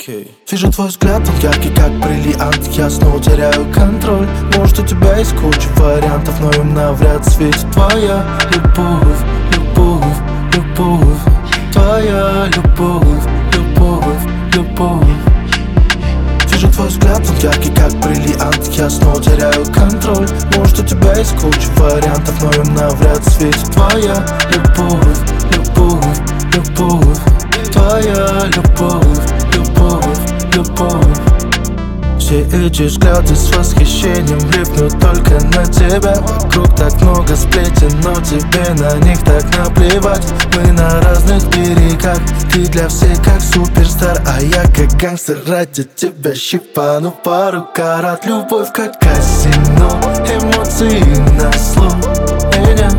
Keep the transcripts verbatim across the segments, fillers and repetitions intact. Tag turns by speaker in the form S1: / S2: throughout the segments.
S1: Okay. Вижу твой взгляд, он яркий, как бриллиант. Я снова теряю контроль. Может, у тебя есть куча вариантов, но им навряд светит твоя любовь, любовь, любовь. Твоя любовь, любовь, любовь. Вижу твой взгляд, он яркий, как бриллиант. Я снова теряю контроль. Может, у тебя есть куча вариантов, но им навряд светит твоя любовь, любовь, любовь. Твоя любовь, любовь, любовь. Все эти взгляды с восхищением липнут только на тебя. Вокруг так много сплетен, но тебе на них так наплевать. Мы на разных берегах, ты для всех как суперстар, а я как гангстер ради тебя щипану пару карат. Любовь как казино, эмоции на слух. Меня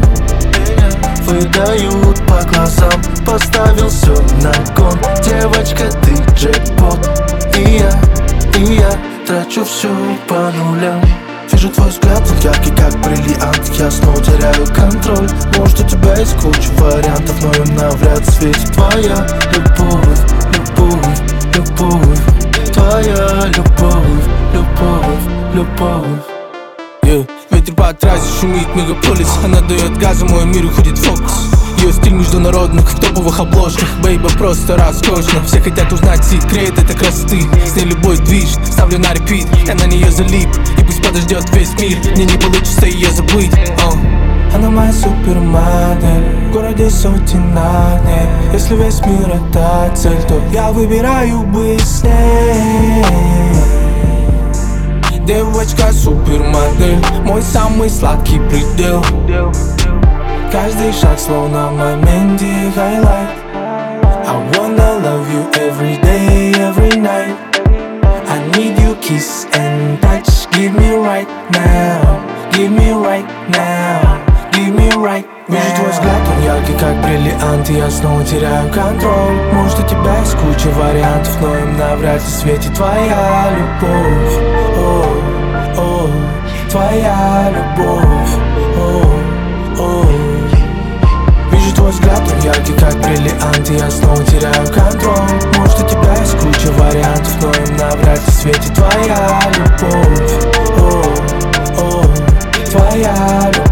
S1: выдают по глазам, поставил все на кон. Девочка, ты джекпот, и я, и я трачу все по нулям. Вижу твой взгляд, он яркий, как бриллиант. Я снова теряю контроль. Может, у тебя есть куча вариантов, но им навряд светит твоя любовь, любовь, любовь. Твоя любовь, любовь, любовь.
S2: Yeah. Ветер по трассе шумит мегаполис. Она дает газу, мой мир уходит в фокус. Ее стиль международных, в топовых обложках. Бейба просто роскошно. Все хотят узнать секрет этой красоты. С ней любой движ, ставлю на репит. Я на нее залип, и пусть подождет весь мир. Мне не получится ее забыть. uh.
S3: Она моя супермодель, в городе сотен огней. Если весь мир это цель, то я выбираю быть с ней. Девочка супермодель, мой самый сладкий предел. Каждый шаг словно в моменте хайлайт. I wanna love you every day, every night. I need you kiss and touch. Give me right now, give me right now, give me right now. Вижу твой взгляд, он яркий, как бриллиант. И я снова теряю контроль. Может, у тебя есть куча вариантов, но им навряд ли светит твоя любовь. О, о, твоя любовь. О, о. Вижу твой взгляд, он яркий, как бриллиант. И я снова теряю контроль. Может, у тебя есть куча вариантов, но им навряд ли светит твоя любовь. О, о, твоя любовь.